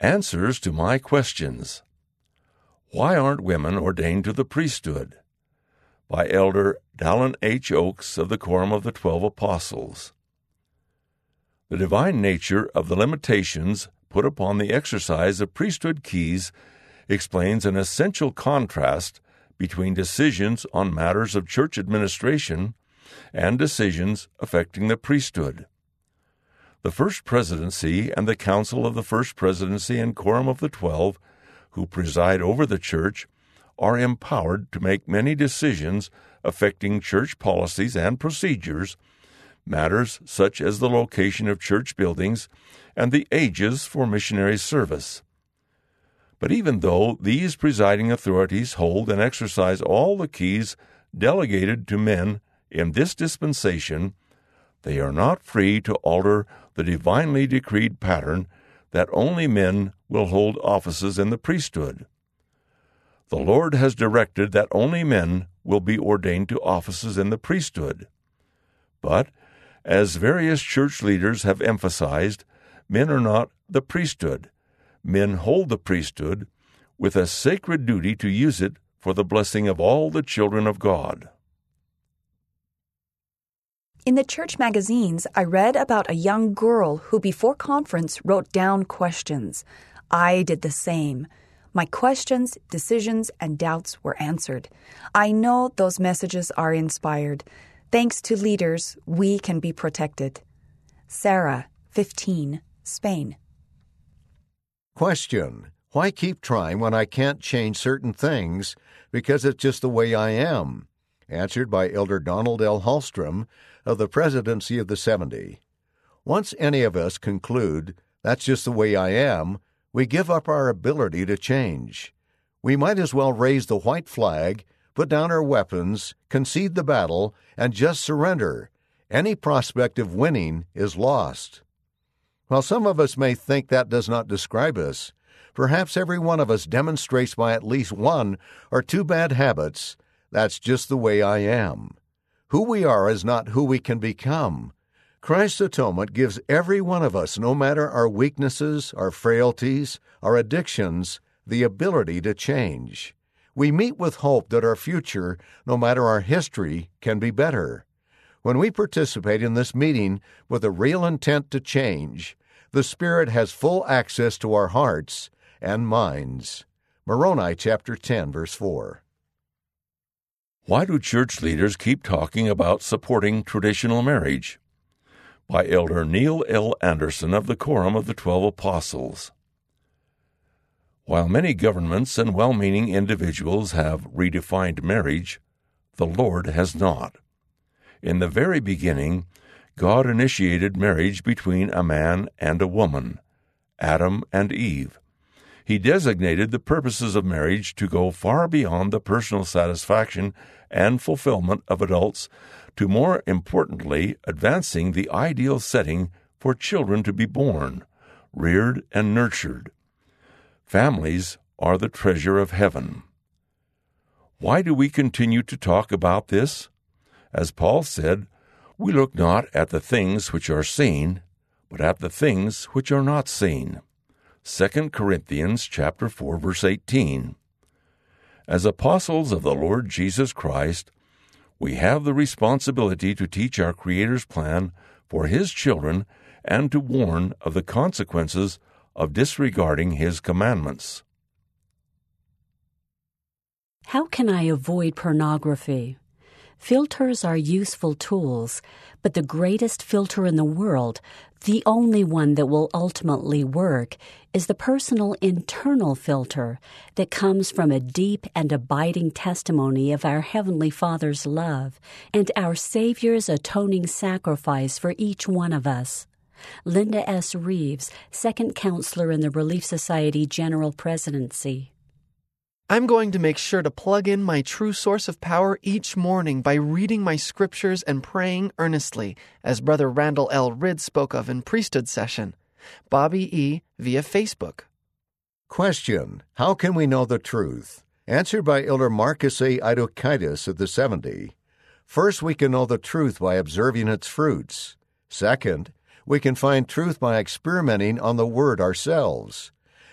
Answers to my questions. Why aren't women ordained to the priesthood? By Elder Dallin H. Oakes of the Quorum of the 12 Apostles. The divine nature of the limitations put upon the exercise of priesthood keys explains an essential contrast between decisions on matters of church administration and decisions affecting the priesthood. The First Presidency and the Council of the First Presidency and Quorum of the 12, who preside over the church, are empowered to make many decisions affecting church policies and procedures, matters such as the location of church buildings and the ages for missionary service. But even though these presiding authorities hold and exercise all the keys delegated to men in this dispensation, they are not free to alter the divinely decreed pattern that only men will hold offices in the priesthood. The Lord has directed that only men will be ordained to offices in the priesthood. But, as various church leaders have emphasized, men are not the priesthood. Men hold the priesthood with a sacred duty to use it for the blessing of all the children of God. In the church magazines, I read about a young girl who before conference wrote down questions. I did the same. My questions, decisions, and doubts were answered. I know those messages are inspired. Thanks to leaders, we can be protected. Sarah, 15, Spain. Question: why keep trying when I can't change certain things because it's just the way I am? Answered by Elder Donald L. Hallstrom of the Presidency of the 70. Once any of us conclude, that's just the way I am, we give up our ability to change. We might as well raise the white flag, put down our weapons, concede the battle, and just surrender. Any prospect of winning is lost. While some of us may think that does not describe us, perhaps every one of us demonstrates by at least one or two bad habits, that's just the way I am. Who we are is not who we can become. Christ's atonement gives every one of us, no matter our weaknesses, our frailties, our addictions, the ability to change. We meet with hope that our future, no matter our history, can be better. When we participate in this meeting with a real intent to change, the Spirit has full access to our hearts and minds. Moroni chapter 10, verse 4. Why do church leaders keep talking about supporting traditional marriage? By Elder Neil L. Anderson of the Quorum of the 12 Apostles. While many governments and well-meaning individuals have redefined marriage, the Lord has not. In the very beginning, God initiated marriage between a man and a woman, Adam and Eve. He designated the purposes of marriage to go far beyond the personal satisfaction and fulfillment of adults to, more importantly, advancing the ideal setting for children to be born, reared, and nurtured. Families are the treasure of heaven. Why do we continue to talk about this? As Paul said, we look not at the things which are seen, but at the things which are not seen. 2 Corinthians chapter 4, verse 18. As apostles of the Lord Jesus Christ, we have the responsibility to teach our Creator's plan for His children and to warn of the consequences of disregarding His commandments. How can I avoid pornography? Filters are useful tools, but the greatest filter in the world, the only one that will ultimately work, is the personal internal filter that comes from a deep and abiding testimony of our Heavenly Father's love and our Savior's atoning sacrifice for each one of us. Linda S. Reeves, second counselor in the Relief Society General Presidency. I'm going to make sure to plug in my true source of power each morning by reading my scriptures and praying earnestly, as Brother Randall L. Ridd spoke of in Priesthood Session. Bobby E. via Facebook. Question: how can we know the truth? Answered by Elder Marcus A. Idokaitis of the 70. First, we can know the truth by observing its fruits. Second, we can find truth by experimenting on the Word ourselves.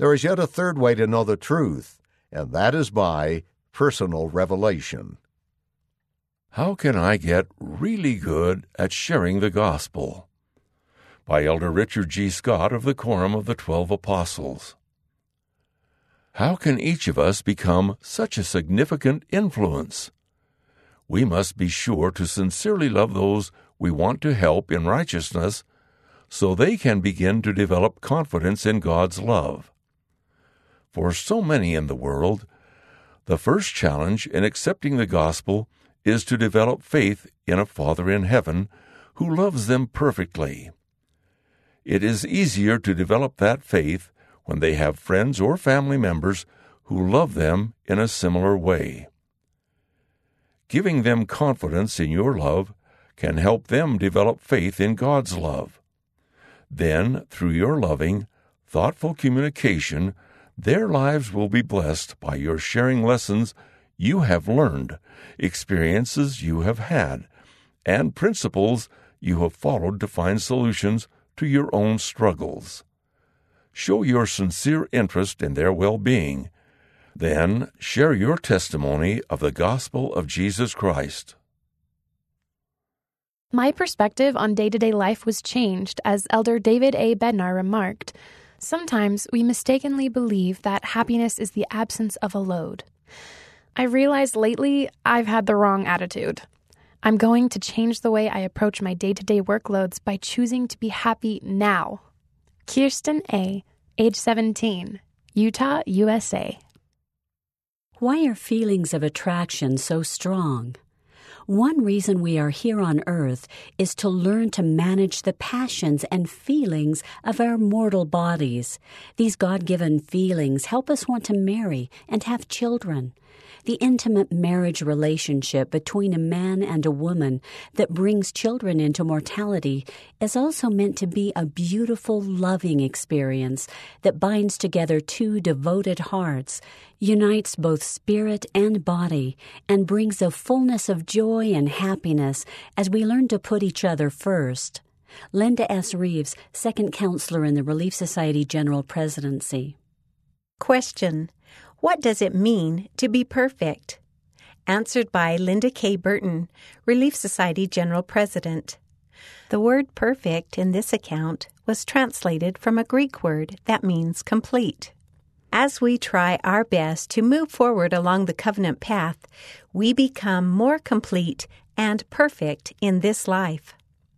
There is yet a third way to know the truth, and that is by personal revelation. How can I get really good at sharing the gospel? By Elder Richard G. Scott of the Quorum of the 12 Apostles. How can each of us become such a significant influence? We must be sure to sincerely love those we want to help in righteousness so they can begin to develop confidence in God's love. For so many in the world, the first challenge in accepting the gospel is to develop faith in a Father in heaven who loves them perfectly. It is easier to develop that faith when they have friends or family members who love them in a similar way. Giving them confidence in your love can help them develop faith in God's love. Then, through your loving, thoughtful communication, their lives will be blessed by your sharing lessons you have learned, experiences you have had, and principles you have followed to find solutions to your own struggles. Show your sincere interest in their well-being. Then share your testimony of the gospel of Jesus Christ. My perspective on day-to-day life was changed, as Elder David A. Bednar remarked. Sometimes we mistakenly believe that happiness is the absence of a load. I realized lately I've had the wrong attitude. I'm going to change the way I approach my day-to-day workloads by choosing to be happy now. Kirsten A., age 17, Utah, USA. Why are feelings of attraction so strong? One reason we are here on earth is to learn to manage the passions and feelings of our mortal bodies. These God-given feelings help us want to marry and have children. The intimate marriage relationship between a man and a woman that brings children into mortality is also meant to be a beautiful, loving experience that binds together two devoted hearts, unites both spirit and body, and brings a fullness of joy and happiness as we learn to put each other first. Linda S. Reeves, second counselor in the Relief Society General Presidency. Question: what does it mean to be perfect? Answered by Linda K. Burton, Relief Society General President. The word perfect in this account was translated from a Greek word that means complete. As we try our best to move forward along the covenant path, we become more complete and perfect in this life.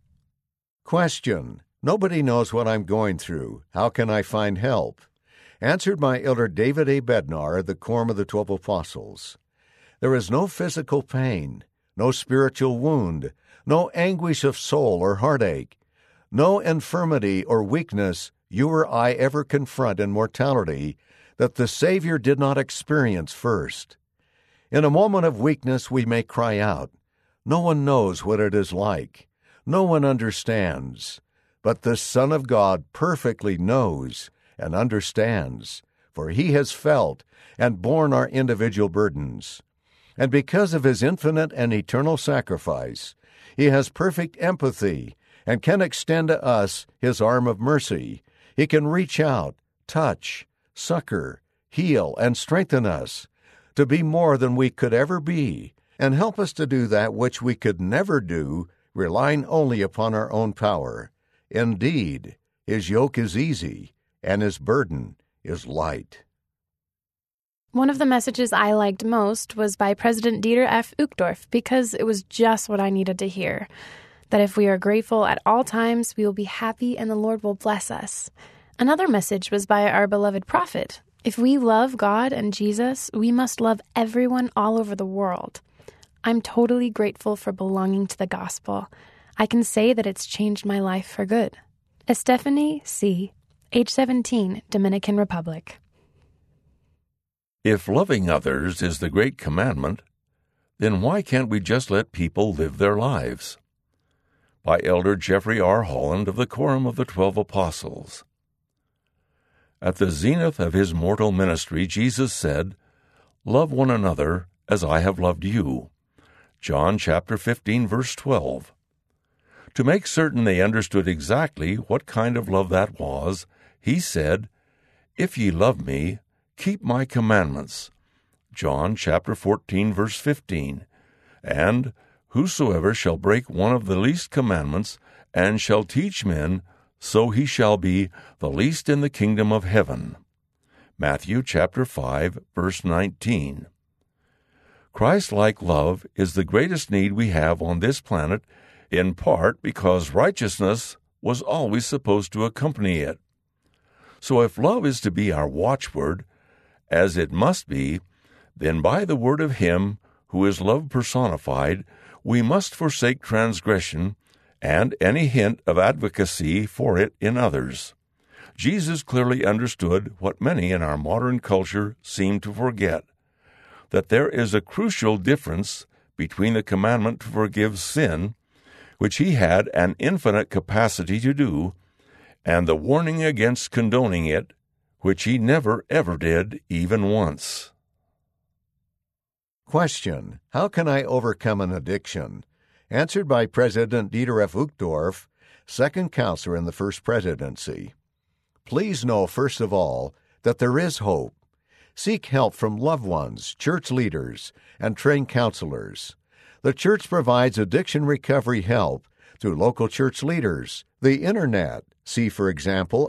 Question: nobody knows what I'm going through. How can I find help? Answered by Elder David A. Bednar of the Quorum of the 12 Apostles. There is no physical pain, no spiritual wound, no anguish of soul or heartache, no infirmity or weakness you or I ever confront in mortality that the Savior did not experience first. In a moment of weakness we may cry out. No one knows what it is like. No one understands. But the Son of God perfectly knows and understands, for he has felt and borne our individual burdens. And because of his infinite and eternal sacrifice, he has perfect empathy and can extend to us his arm of mercy. He can reach out, touch, succor, heal, and strengthen us to be more than we could ever be, and help us to do that which we could never do, relying only upon our own power. Indeed, his yoke is easy, and his burden is light. One of the messages I liked most was by President Dieter F. Uchtdorf, because it was just what I needed to hear. That if we are grateful at all times, we will be happy and the Lord will bless us. Another message was by our beloved prophet. If we love God and Jesus, we must love everyone all over the world. I'm totally grateful for belonging to the gospel. I can say that it's changed my life for good. Estefany C., age 17, Dominican Republic. If loving others is the great commandment, then why can't we just let people live their lives? By Elder Jeffrey R. Holland of the Quorum of the 12 Apostles. At the zenith of his mortal ministry, Jesus said, "Love one another as I have loved you." John chapter 15, verse 12. To make certain they understood exactly what kind of love that was, he said, If ye love me, keep my commandments. John chapter 14, verse 15. And whosoever shall break one of the least commandments, and shall teach men, so he shall be the least in the kingdom of heaven. Matthew chapter 5, verse 19. Christ-like love is the greatest need we have on this planet, in part because righteousness was always supposed to accompany it. So if love is to be our watchword, as it must be, then by the word of Him who is love personified, we must forsake transgression and any hint of advocacy for it in others. Jesus clearly understood what many in our modern culture seem to forget, that there is a crucial difference between the commandment to forgive sin, which He had an infinite capacity to do, and the warning against condoning it, which He never ever did, even once. Question: How can I overcome an addiction? Answered by President Dieter F. Uchtdorf, second counselor in the First Presidency. Please know, first of all, that there is hope. Seek help from loved ones, church leaders, and trained counselors. The church provides addiction recovery help through local church leaders, the Internet. See, for example,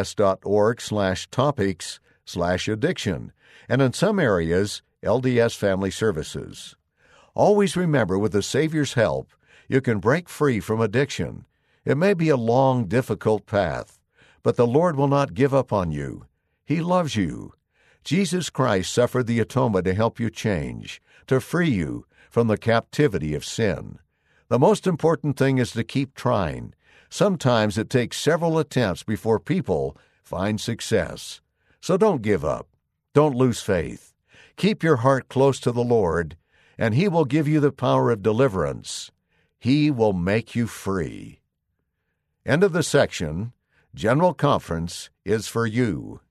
lds.org/topics/addiction, and in some areas, LDS Family Services. Always remember, with the Savior's help, you can break free from addiction. It may be a long, difficult path, but the Lord will not give up on you. He loves you. Jesus Christ suffered the atonement to help you change, to free you from the captivity of sin. The most important thing is to keep trying. Sometimes it takes several attempts before people find success. So don't give up. Don't lose faith. Keep your heart close to the Lord, and He will give you the power of deliverance. He will make you free. End of the section. General Conference is for you.